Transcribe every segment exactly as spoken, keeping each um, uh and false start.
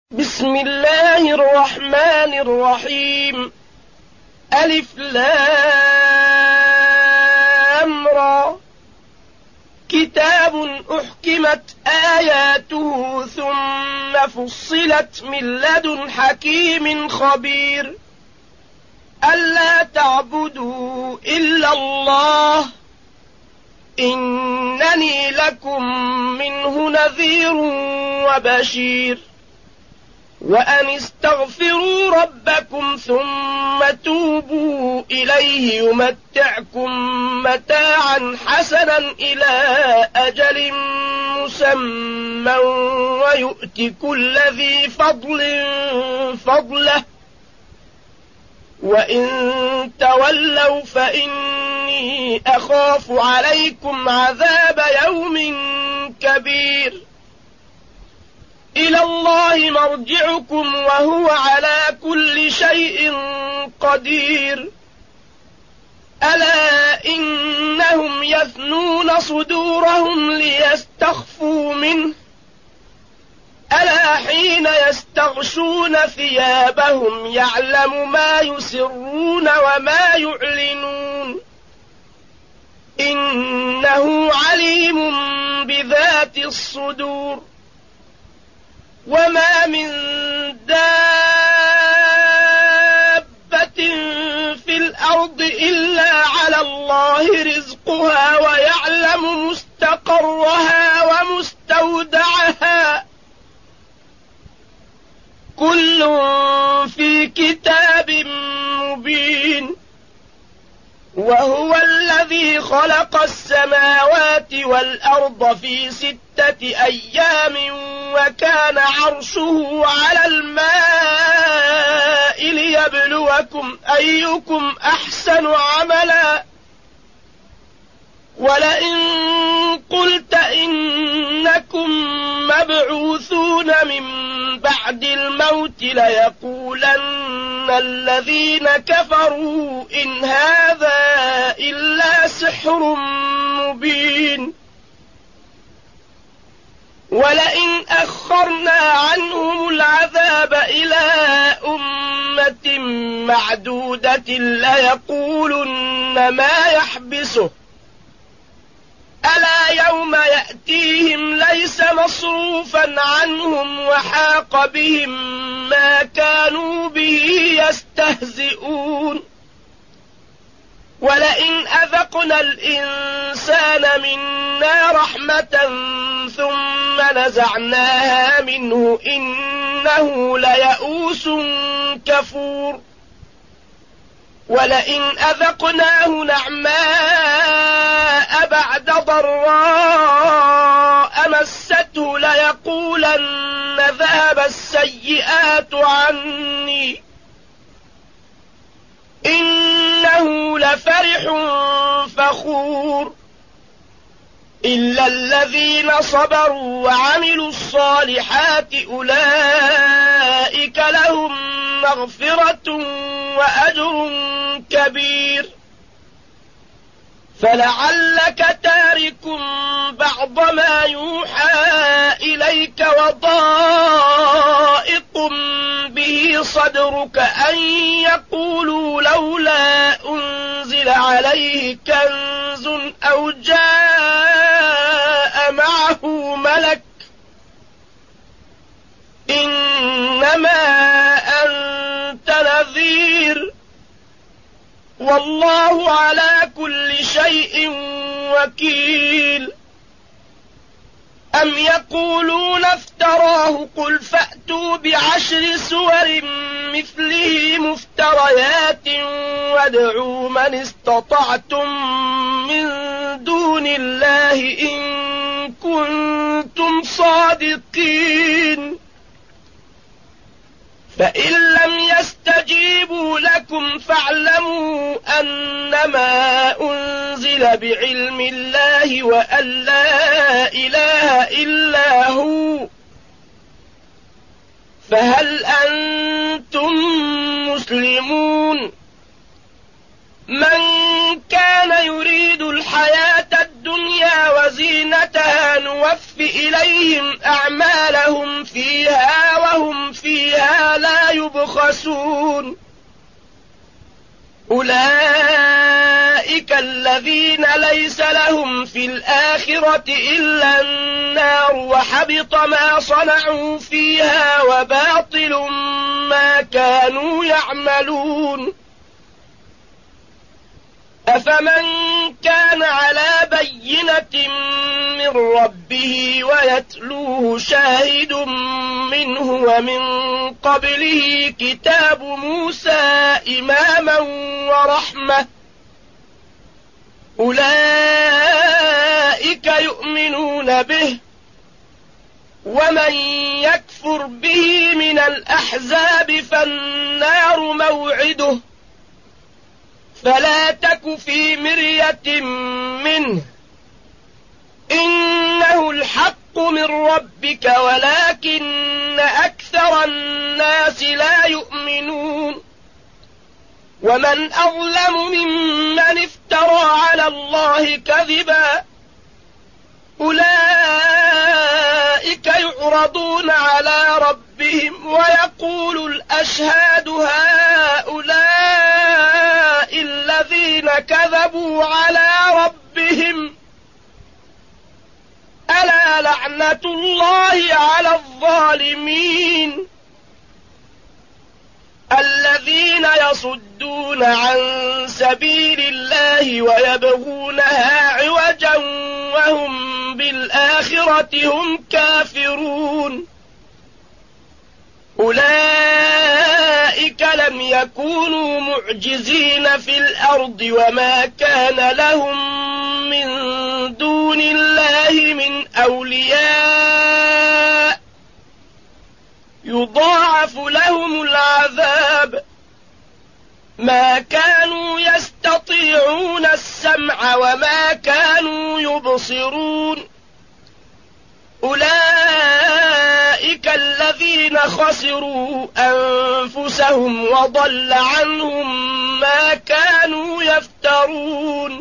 بسم الله الرحمن الرحيم. ألف لام را. كتاب أحكمت آياته ثم فصلت من لدن حكيم خبير. ألا تعبدوا إلا الله إنني لكم منه نذير وبشير. وأن استغفروا ربكم ثم توبوا إليه يمتعكم متاعا حسنا إلى أجل مسمى ويؤت كل ذي فضل فضله. وإن تولوا فإني أخاف عليكم عذاب يوم كبير. إلى الله مرجعكم وهو على كل شيء قدير. ألا إنهم يثنون صدورهم ليستخفوا منه. ألا حين يستغشون ثيابهم يعلم ما يسرون وما يعلنون. إنه عليم بذات الصدور. وما من دابة في الأرض إلا على الله رزقها ويعلم مستقرها ومستودعها كل في كتاب مبين. وهو الذي خلق السماوات والأرض في ستة أيام وكان عرشه على الماء ليبلوكم أيكم أحسن عملا. ولئن قلت إنكم مبعوثون من بعد الموت ليقولن الذين كفروا إن هذا إلا سحر مبين. ولئن أخرنا عنهم العذاب إلى أمة معدودة ليقولن ما يحبسه. ألا يوم يأتيهم ليس مصروفا عنهم وحاق بهم ما كانوا به يستهزئون. ولئن أذقنا الإنسان منا رحمة ثم نزعناها منه إنه ليئوس كفور. ولئن أذقناه نعماء بعد ضراء مسته ليقولن ذهب السيئات عني إنه لفرح فخور. إلا الذين صبروا وعملوا الصالحات أولئك لهم مغفرة وأجر كبير. فلعلك تارك بعض ما يوحى إليك وضائق به صدرك أن يقولوا لولا أنزل عليه كنز أو جاء معه ملك. إنما أنت نذير والله على كل شيء وكيل. أم يقولون افتراه قل فأتوا بعشر سور مثله مفتريات وادعوا من استطعتم من دون الله إن كنتم صادقين. فإن لم يستجيبوا لكم فاعلموا أنما أنزل بعلم الله وأن لا إله إلا هو. فهل أنتم مسلمون؟ من كان يريد الحياة الدنيا وزينتها نوف إليهم أعمالهم فيها وهم فيها يبخسون أولئك الذين ليس لهم في الآخرة إلا النار وحبط ما صنعوا فيها وباطل ما كانوا يعملون أفمن كان على بينة من ربه ويتلوه شاهد منه ومن قبله كتاب موسى إماما ورحمة أولئك يؤمنون به ومن يكفر به من الأحزاب فالنار موعده فلا تك في مرية منه إنه الحق من ربك ولكن أكثر الناس لا يؤمنون ومن أظلم ممن افترى على الله كذبا أولئك يعرضون على ربهم ويقول الأشهاد هؤلاء الذين كذبوا على ربهم ألا لعنة الله على الظالمين الذين يصدون عن سبيل الله ويبغونها عوجا وهم بالآخرة هم كافرون أولئك لم يكونوا معجزين في الأرض وما كان لهم من دون الله من أولياء يضاعف لهم العذاب ما كانوا يستطيعون السمع وما كانوا يبصرون أولئك الذين خسروا أنفسهم وضل عنهم ما كانوا يفترون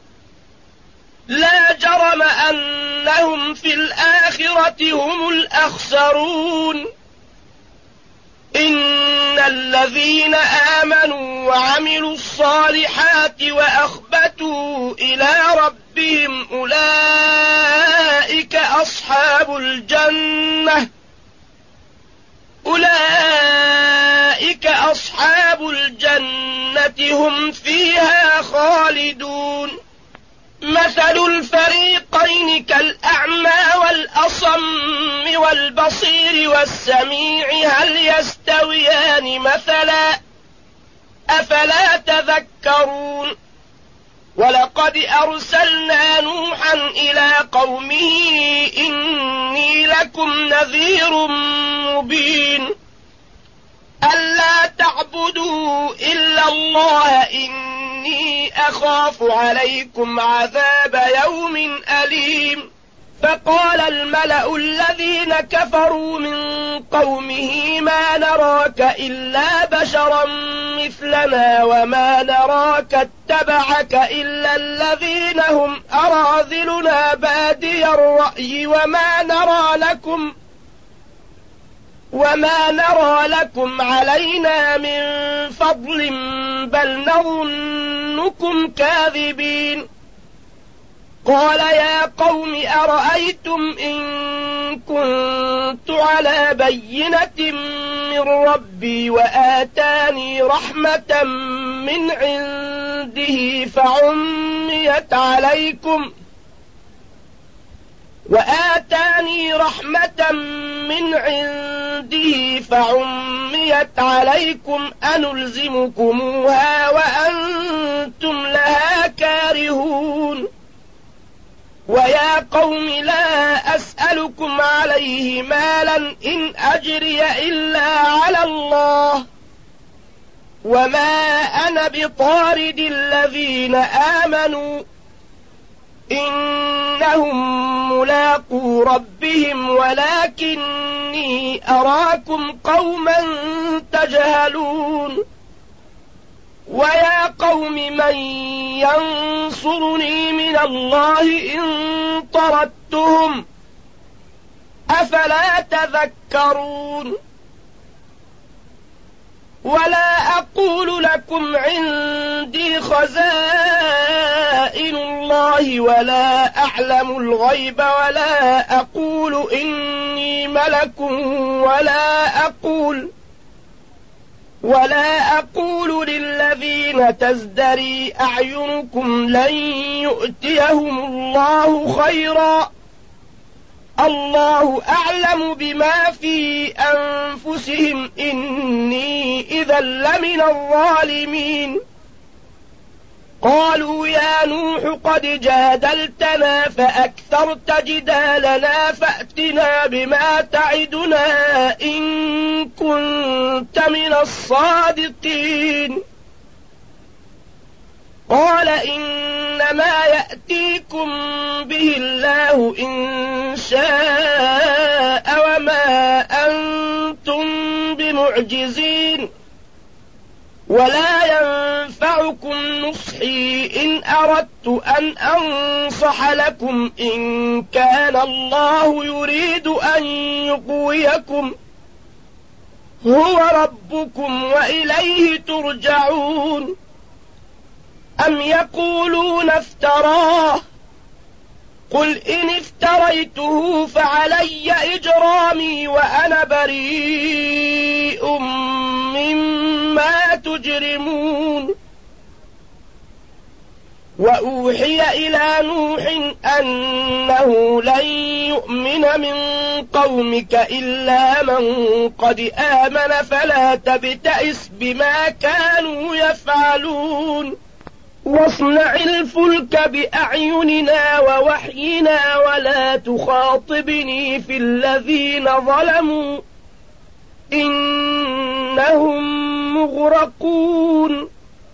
لا جرم أنهم في الآخرة هم الأخسرون إن الذين آمنوا وعملوا الصالحات وأخبتوا إلى ربهم أولئك أصحاب الجنة أولئك أصحاب الجنة هم فيها خالدون مثل الفريقين كالأعمى والأصم والبصير والسميع هل يستويان مثلا أفلا تذكرون ولقد أرسلنا نوحا إلى قومه إني لكم نذير مبين ألا تعبدوا إلا الله إني أخاف عليكم عذاب يوم أليم فقال الملأ الذين كفروا من قومه ما نراك إلا بشرا مثلنا وما نراك اتبعك إلا الذين هم أراذلنا بادي الرأي وما نرى لكم وما نرى لكم علينا من فضل بل نظنكم كاذبين قال يا قوم أرأيتم إن كنت على بينة من ربي وآتاني رحمة من عنده فعميت عليكم وآتاني رحمة من عنده فعميت عليكم أنلزمكموها وأنتم لها كارهون ويا قوم لا أسألكم عليه مالا إن أجري إلا على الله وما أنا بطارد الذين آمنوا إنهم ملاقو ربهم ولكني أراكم قوما تجهلون ويا قوم من ينصرني من الله إن طردتهم أفلا تذكرون ولا أقول لكم عندي خزائن الله ولا أعلم الغيب ولا أقول إني ملك ولا أقول ولا أقول للذين تزدري أعينكم لن يؤتيهم الله خيرا الله أعلم بما في أنفسهم إني إذا لمن الظالمين قالوا يا نوح قد جادلتنا فأكثرت جدالنا فأتنا بما تعدنا إن كنت من الصادقين قال إنما يأتيكم به الله إن شاء وما أنتم بمعجزين ولا ينفعكم نصحي إن أردت أن أنصح لكم إن كان الله يريد أن يغويكم هو ربكم وإليه ترجعون أم يقولون افتراه قل إن افتريته فعلي إجرامي وأنا بريء مما تجرمون وأوحي إلى نوح أنه لن يؤمن من قومك إلا من قد آمن فلا تبتئس بما كانوا يفعلون واصنع الفلك بأعيننا ووحينا ولا تخاطبني في الذين ظلموا إنهم مغرقون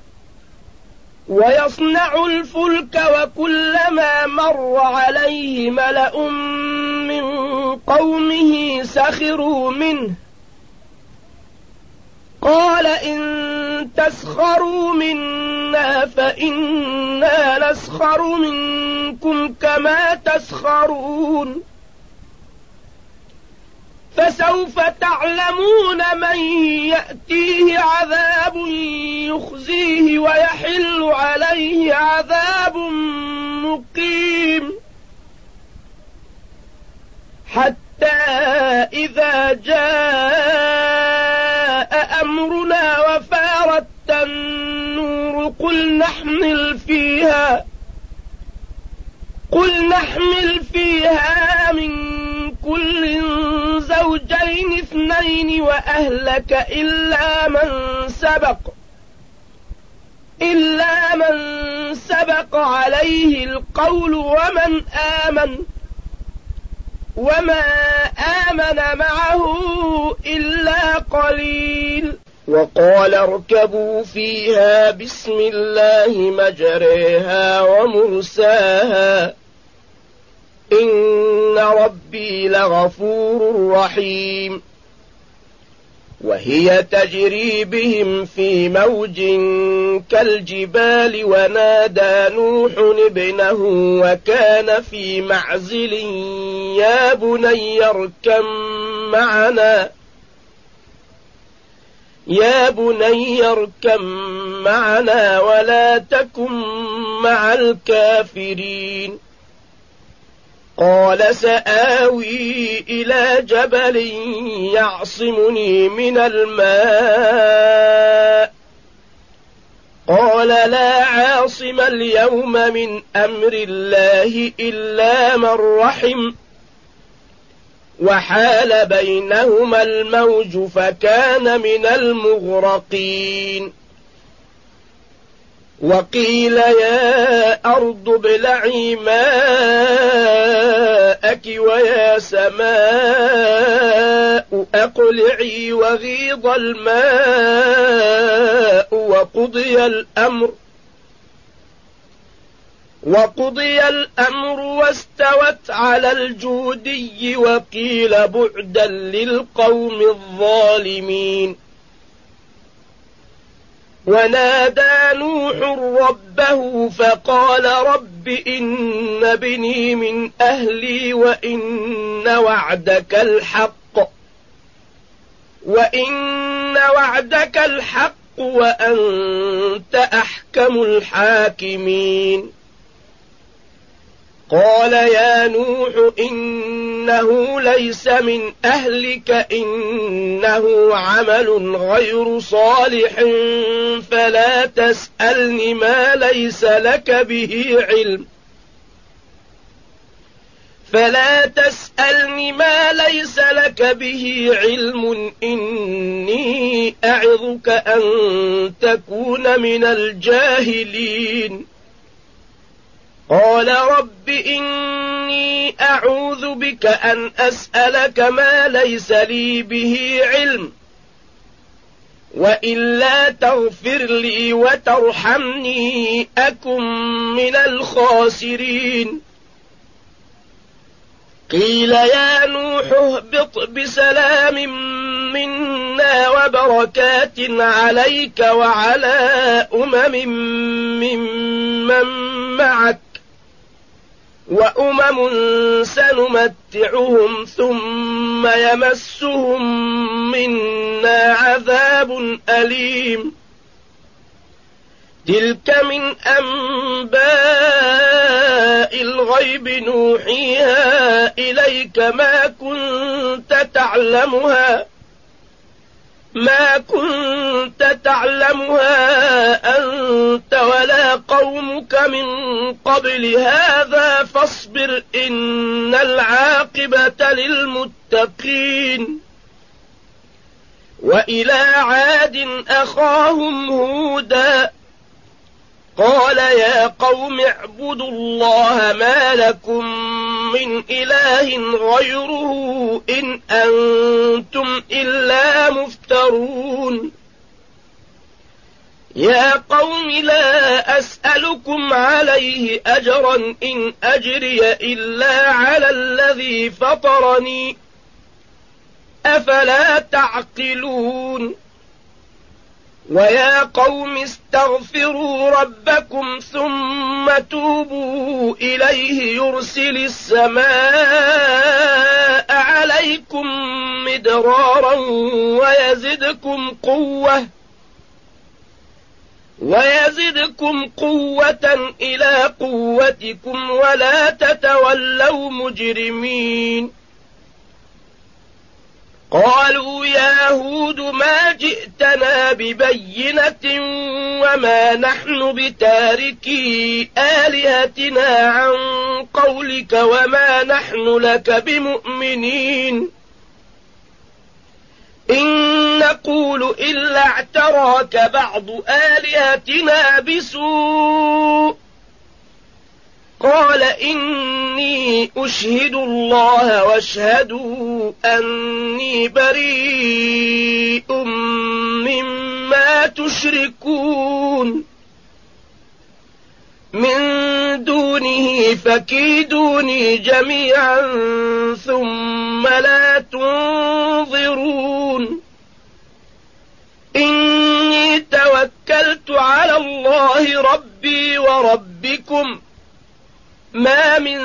ويصنع الفلك وكلما مر عليه ملأ من قومه سخروا منه قال إن تسخروا منا فإنا نسخر منكم كما تسخرون فسوف تعلمون من يأتيه عذاب يخزيه ويحل عليه عذاب مقيم حتى إذا جاء أمرنا وفارت النور قل نحمل فيها قل نحمل فيها من كل زوجين اثنين وأهلك إلا من سبق إلا من سبق عليه القول ومن آمن وما آمن معه إلا قليل وقال اركبوا فيها بسم الله مجريها ومرساها إن ربي لغفور رحيم وهي تجري بهم في موج كالجبال ونادى نوح ابنه وكان في معزل يا بني اركب معنا يا بني اركب معنا ولا تكن مع الكافرين قال سآوي إلى جبل يعصمني من الماء قال لا عاصم اليوم من أمر الله إلا من رحم وحال بينهما الموج فكان من المغرقين وقيل يا أرض ابلعي ماءك ويا سماء أقلعي وغيض الماء وقضي الأمر وقضي الأمر واستوت على الجودي وقيل بعدا للقوم الظالمين ونادى نوح ربه فقال رب إن ابني من أهلي وإن وعدك الحق وإن وعدك الحق وأنت أحكم الحاكمين قال يا نوح إنه ليس من أهلك إنه عمل غير صالح فلا تسألني ما ليس لك به علم فلا تسألني ما ليس لك به علم إني أعظك أن تكون من الجاهلين قال رب إني أعوذ بك أن أسألك ما ليس لي به علم وإلا تغفر لي وترحمني أكن من الخاسرين قيل يا نوح اهبط بسلام منا وبركات عليك وعلى أمم ممن معك وأمم سنمتعهم ثم يمسهم منا عذاب أليم تلك من أنباء الغيب نوحيها إليك ما كنت تعلمها ما كنت تعلمها أنت ولا قومك من قبل هذا فاصبر إن العاقبة للمتقين وإلى عاد أخاهم هودا قال يا قوم اعبدوا الله ما لكم من إله غيره إن أنتم إلا مفترون يا قوم لا أسألكم عليه أجرا إن أجري إلا على الذي فطرني أفلا تعقلون ويا قوم استغفروا ربكم ثم توبوا إليه يرسل السماء عليكم مدرارا ويزدكم قوة ويزدكم قوة إلى قوتكم ولا تتولوا مجرمين قالوا يا هود ما جئتنا ببينة وما نحن بتاركي آلهتنا عن قولك وما نحن لك بمؤمنين إن نقول إلا اعتراك بعض آلهتنا بسوء قال إني أشهد الله واشهدوا أني بريء مما تشركون من دونه فكيدوني جميعا ثم لا تنظرون إني توكلت على الله ربي وربكم ما من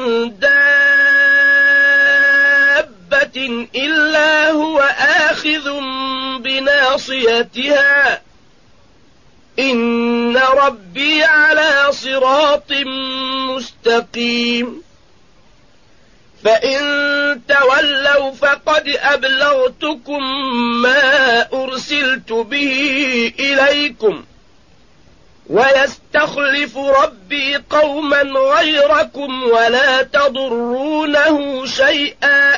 دابة إلا هو آخذ بناصيتها إن ربي على صراط مستقيم فإن تولوا فقد أبلغتكم ما أرسلت به إليكم ويستخلف ربي قوما غيركم ولا تضرونه شيئا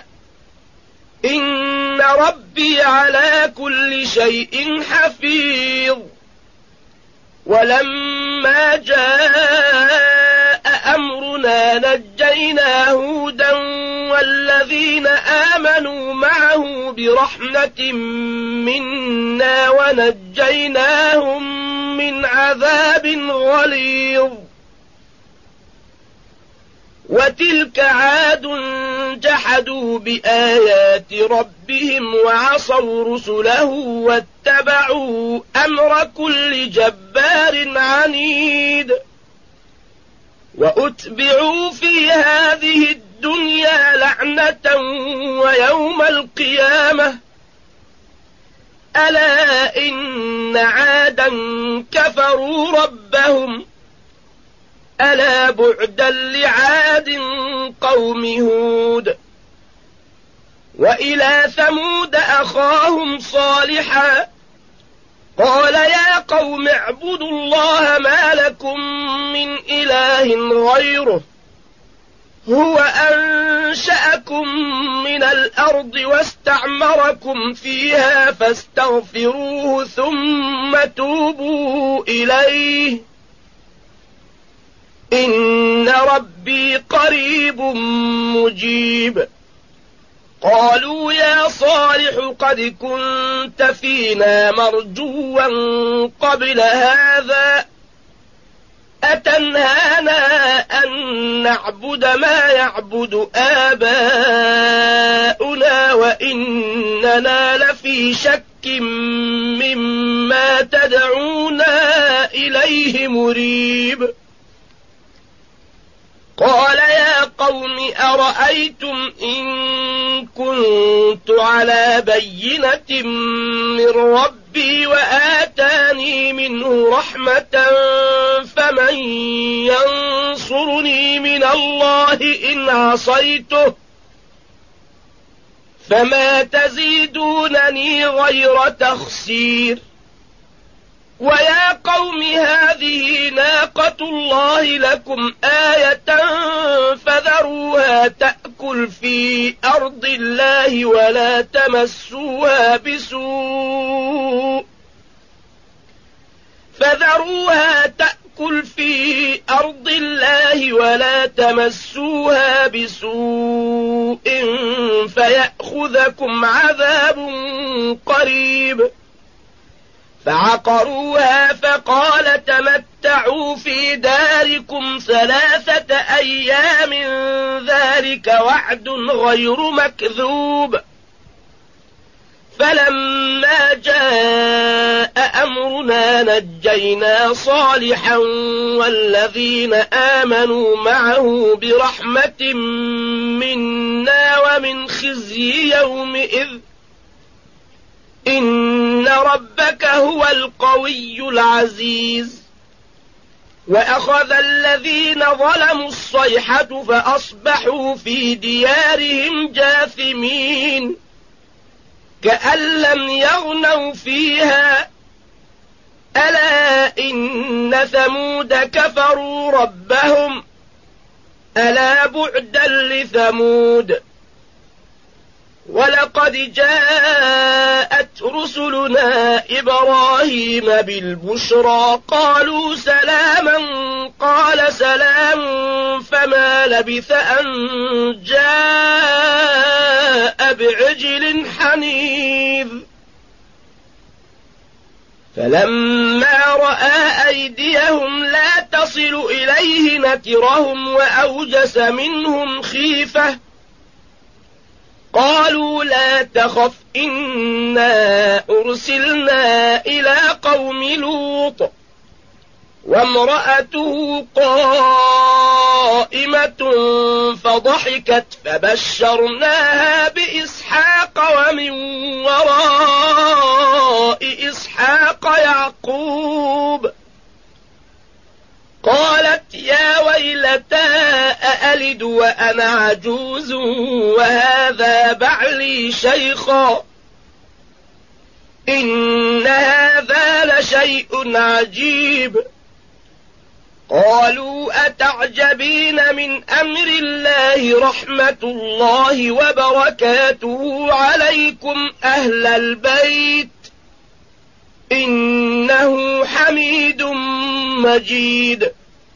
إن ربي على كل شيء حفيظ ولما جاء أمرنا نجينا هودا والذين آمنوا معه برحمة منا ونجيناهم من عذاب غليظ وتلك عاد جحدوا بآيات ربهم وعصوا رسله واتبعوا أمر كل جبار عنيد وأتبعوا في هذه الدنيا لعنة ويوم القيامة ألا إن عادا كفروا ربهم ألا بعدا لعاد قوم هود وإلى ثمود أخاهم صالحا قال يا قوم اعبدوا الله ما لكم من إله غيره هو أنشأكم من الأرض واستعمركم فيها فاستغفروه ثم توبوا إليه إن ربي قريب مجيب قالوا يا صالح قد كنت فينا مرجوا قبل هذا أتنهانا أن نعبد ما يعبد آباؤنا وإننا لفي شك مما تدعونا إليه مريب قال يا قوم أرأيتم إن كنت على بينة من ربي وآتاني منه رحمة فمن ينصرني من الله إن عصيته فما تزيدونني غير تخسير ويا قوم هذه ناقة الله لكم آية فذروها تأكل في أرض الله ولا تمسوها بسوء فذروها تأكل في أرض الله ولا تمسوها بسوء فيأخذكم عذاب قريب فعقروها فقال تمتعوا في داركم ثلاثة أيام ذلك وعد غير مكذوب فلما جاء أمرنا نجينا صالحا والذين آمنوا معه برحمة منا ومن خزي يومئذ إن ربك هو القوي العزيز وأخذ الذين ظلموا الصيحة فأصبحوا في ديارهم جاثمين كأن لم يغنوا فيها ألا إن ثمود كفروا ربهم ألا بعدا لثمود ولقد جاءت رسلنا إبراهيم بالبشرى قالوا سلاما قال سلام فما لبث أن جاء بعجل حنيذ فلما رأى أيديهم لا تصل إليه نكرهم وأوجس منهم خيفة قالوا لا تخف إنا أرسلنا إلى قوم لوط وامرأته قائمة فضحكت فبشرناها بإسحاق ومن وراء إسحاق يعقوب قالت يا ويلتى أألد وأنا عجوز وهذا بعلي شيخا إن هذا لشيء عجيب قالوا أتعجبين من أمر الله رحمة الله وبركاته عليكم أهل البيت إنه حميد مجيد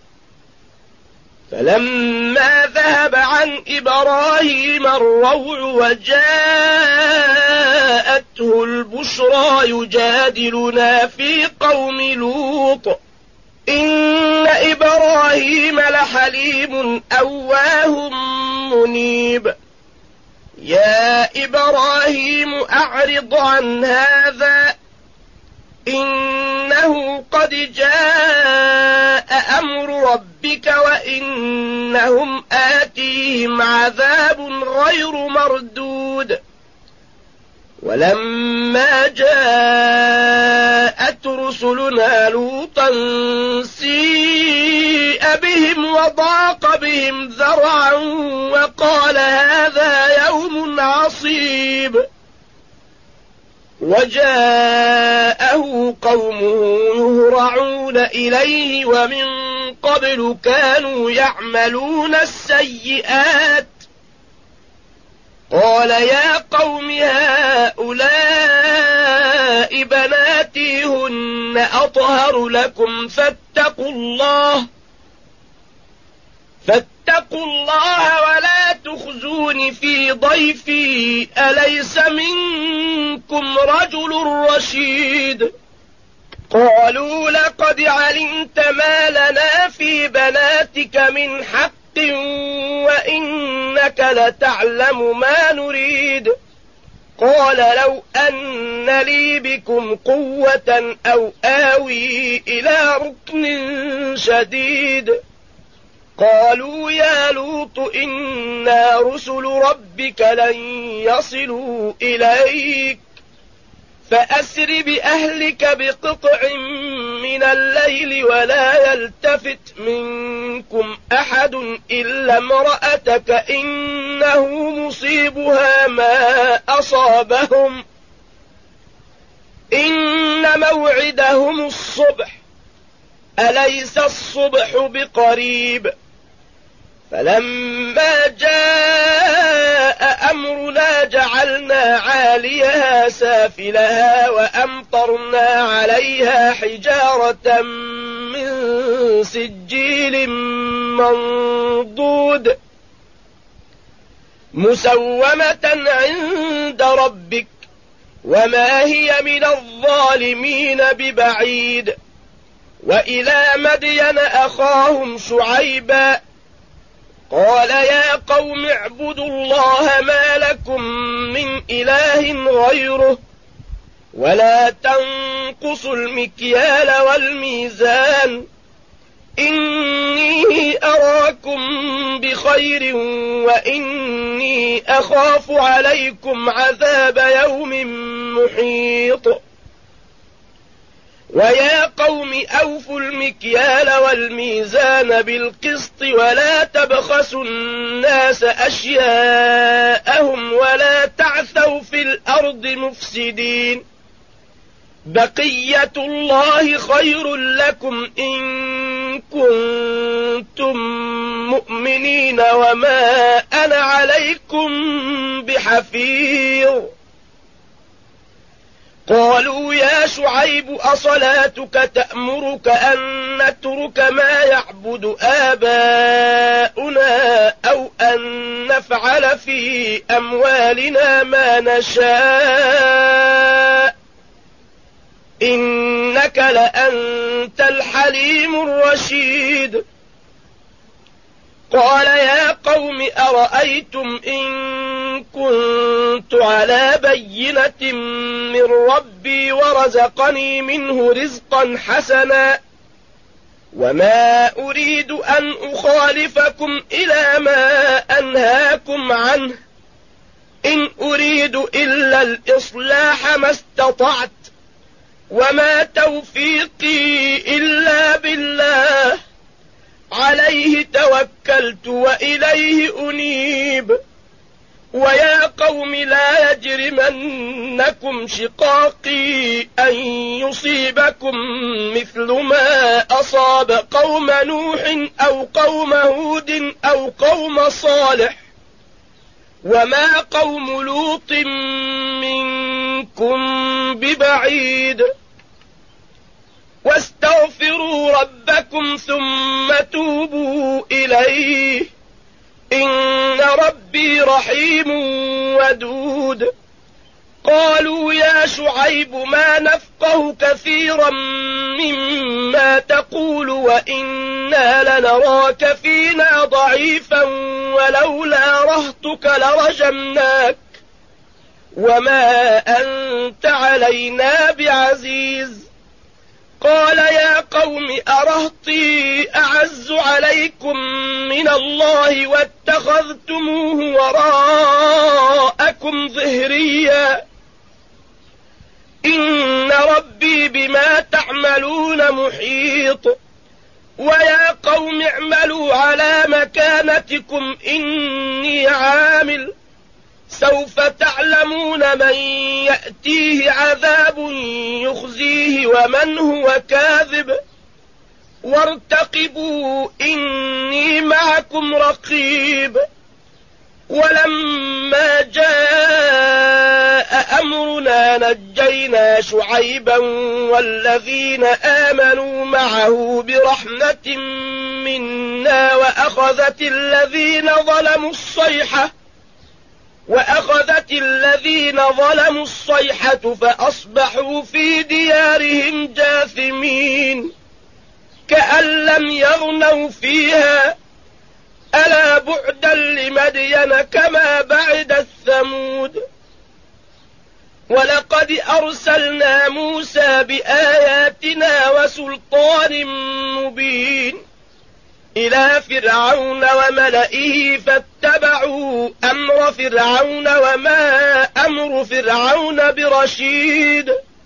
فلما ذهب عن إبراهيم الروع وجاءته البشرى يجادلنا في قوم لوط إن إبراهيم لحليم أواه منيب يا إبراهيم أعرض عن هذا إنه قد جاء أمر ربك وإنهم آتيهم عذاب غير مردود ولما جاءت رسلنا لوطا سيء بهم وضاق بهم ذرعا وقال هذا يوم عصيب وجاءه قومه يهرعون إليه ومن قبل كانوا يعملون السيئات قال يا قوم هؤلاء بناتي هن أطهر لكم فاتقوا الله فاتقوا الله ولا تخزون في ضيفي أليس منكم رجل رشيد قالوا لقد علمت ما لنا في بناتك من حق وإنك لتعلم ما نريد قال لو أن لي بكم قوة أو آوي إلى ركن شديد قالوا يا لوط إنا رسل ربك لن يصلوا إليك فأسر بأهلك بقطع من الليل ولا يلتفت منكم أحد إلا امرأتك إنه مصيبها ما أصابهم إن موعدهم الصبح أليس الصبح بقريب فلما جاء أمرنا جعلنا عاليها سافلها وأمطرنا عليها حجارة من سجيل منضود مسومة عند ربك وما هي من الظالمين ببعيد وإلى مدين أخاهم شعيبا قال يا قوم اعبدوا الله ما لكم من إله غيره ولا تنقصوا المكيال والميزان إني أراكم بخير وإني أخاف عليكم عذاب يوم محيط ويا قوم أوفوا المكيال والميزان بالقسط ولا تبخسوا الناس أشياءهم ولا تعثوا في الأرض مفسدين بقية الله خير لكم إن كنتم مؤمنين وما أنا عليكم بحفيظ قالوا يا شعيب أصلاتك تأمرك أن نترك ما يعبد آباؤنا أو أن نفعل في أموالنا ما نشاء إنك لأنت الحليم الرشيد قال يا قوم أرأيتم إن كنت على بينة من ربي ورزقني منه رزقا حسنا وما أريد أن أخالفكم إلى ما أنهاكم عنه إن أريد إلا الإصلاح ما استطعت وما توفيقي إلا بالله عليه توكلت وإليه أنيب ويا قوم لا يجرمنكم شقاقي أن يصيبكم مثل ما أصاب قوم نوح أو قوم هود أو قوم صالح وما قوم لوط منكم ببعيد واستغفروا ربكم ثم توبوا إليه إن ربي رحيم ودود قالوا يا شعيب ما نفقه كثيرا مما تقول وإنا لنراك فينا ضعيفا ولولا رهتك لرجمناك وما أنت علينا بعزيز قال يا قوم أرهطي أعز عليكم من الله واتخذتموه وراءكم ظهريا إن ربي بما تعملون محيط ويا قوم اعملوا على مكانتكم إني عامل سوف تعلمون من يأتيه عذاب يخزيه ومن هو كاذب وارتقبوا إني معكم رقيب ولما جاء أمرنا نجينا شعيبا والذين آمنوا معه برحمة منا وأخذت الذين ظلموا الصيحة وأخذت الذين ظلموا الصيحة فأصبحوا في ديارهم جاثمين كأن لم يغنوا فيها ألا بعدا لمدين كما بعد الثمود ولقد أرسلنا موسى بآياتنا وسلطان مبين إلى فرعون وملئه فاتبعوا أمر فرعون وما أمر فرعون برشيد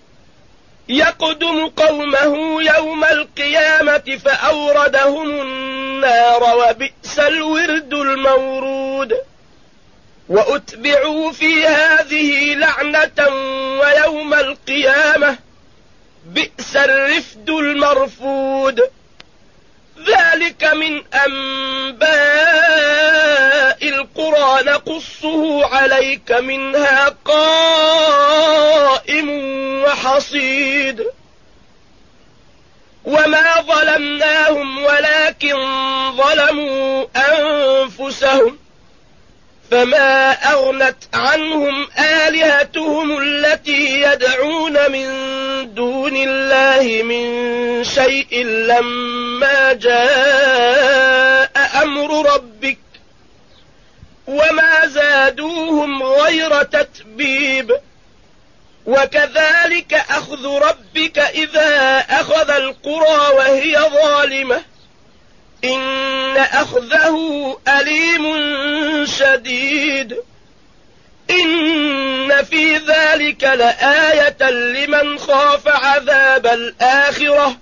يقدم قومه يوم القيامة فأوردهم النار وبئس الورد المورود وأتبعوا في هذه لعنة ويوم القيامة بئس الرفد المرفود ذلك من أنباء القرى نقصه عليك منها قائم وحصيد وما ظلمناهم ولكن ظلموا أنفسهم فما أغنت عنهم آلهتهم التي يدعون من دون الله من شيء لما جاء أمر ربك وما زادوهم غير تتبيب وكذلك أخذ ربك إذا أخذ القرى وهي ظالمة إن أخذه أليم شديد إن في ذلك لآية لمن خاف عذاب الآخرة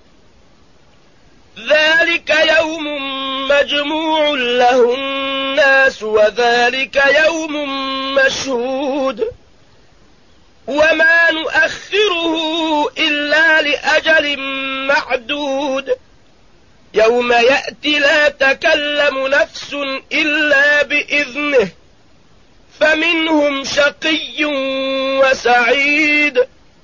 ذلك يوم مجموع له الناس وذلك يوم مشهود وما نؤخره إلا لأجل معدود يوم يأتي لا تكلم نفس إلا بإذنه فمنهم شقي وسعيد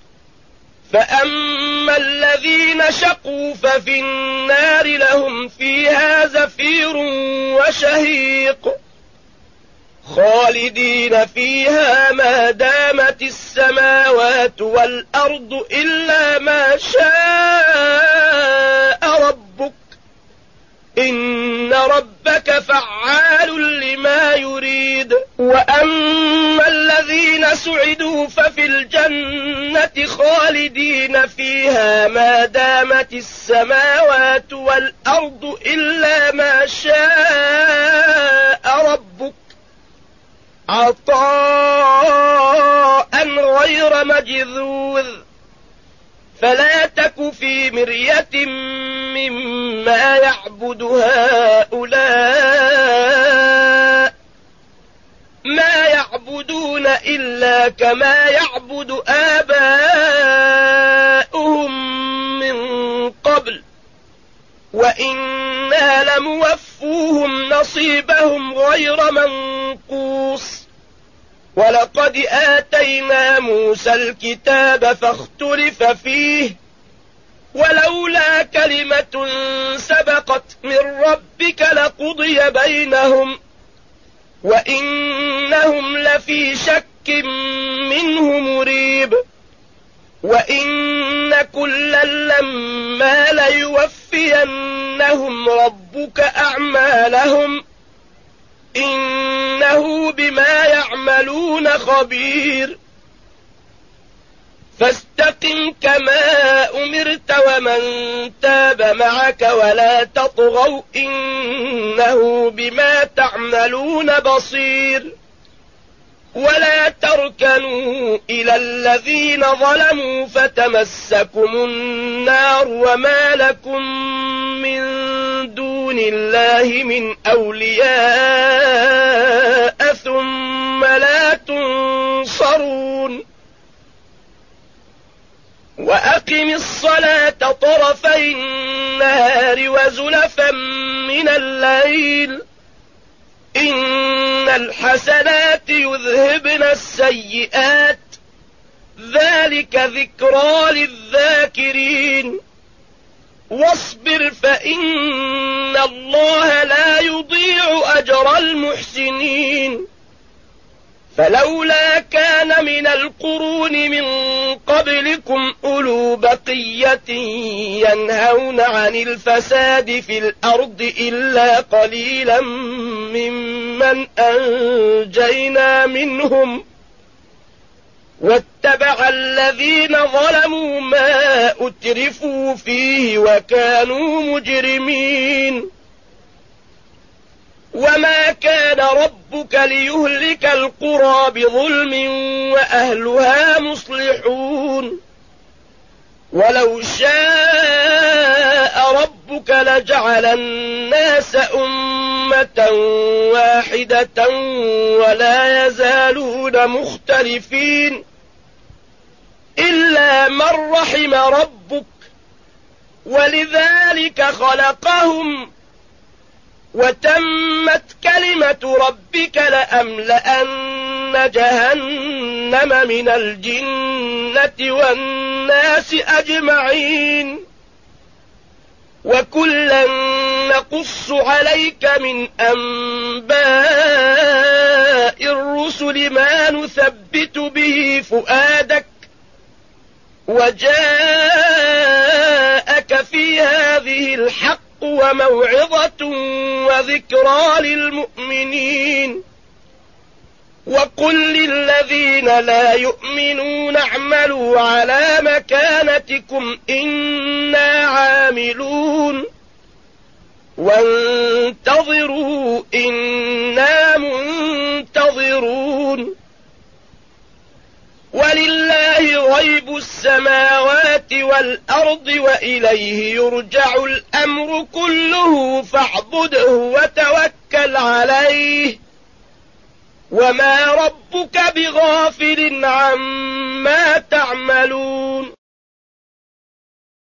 فأما الذين شقوا ففي النار لهم فيها زفير وشهيق خالدين فيها ما دامت السماوات والأرض إلا ما شاء ربك إن ربك فعال لما يريد وأما الذين سعدوا ففي الجنة خالدين فيها ما دامت السماوات والأرض إلا ما شاء ربك عطاء غير مجذوذ فلا تك في مرية مما يعبد هؤلاء ما يعبدون إلا كما يعبد آباؤهم من قبل وإنا لموفوهم نصيبهم غير منقوص ولقد آتينا موسى الكتاب فاختلف فيه ولولا كلمة سبقت من ربك لقضي بينهم وإنهم لفي شك منه مريب وإن كلا لما ليوفينهم ربك أعمالهم إنه بما يعملون خبير فاستقم كما أمرت ومن تاب معك ولا تطغوا إنه بما تعملون بصير ولا تركنوا إلى الذين ظلموا فتمسكم النار وما لكم من دون الله من أولياء ثم لا تنصرون وأقم الصلاة طرفي النهار وزلفا من الليل إن الحسنات يذهبن السيئات ذلك ذكرى للذاكرين واصبر فإن الله لا يضيع أجر المحسنين فلولا كان من القرون من قبلكم أولو بقية ينهون عن الفساد في الأرض إلا قليلا ممن أنجينا منهم واتبع الذين ظلموا ما أترفوا فيه وكانوا مجرمين وما كان ربك ليهلك القرى بظلم وأهلها مصلحون ولو شاء ربك لجعل الناس أمة واحدة ولا يزالون مختلفين إلا من رحم ربك ولذلك خلقهم وتمت كلمة ربك لأملأن جهنم من الجنة والناس أجمعين وكلا نقص عليك من أنباء الرسل ما نثبت به فؤادك وجاءك في هذه الحق وموعظة وذكرى للمؤمنين وقل للذين لا يؤمنون اعملوا على مكانتكم إنا عاملون وانتظروا إنا منتظرون ولله غيب السماوات والأرض وإليه يرجع الأمر كله فاعبده وتوكل عليه وما ربك بغافل عما تعملون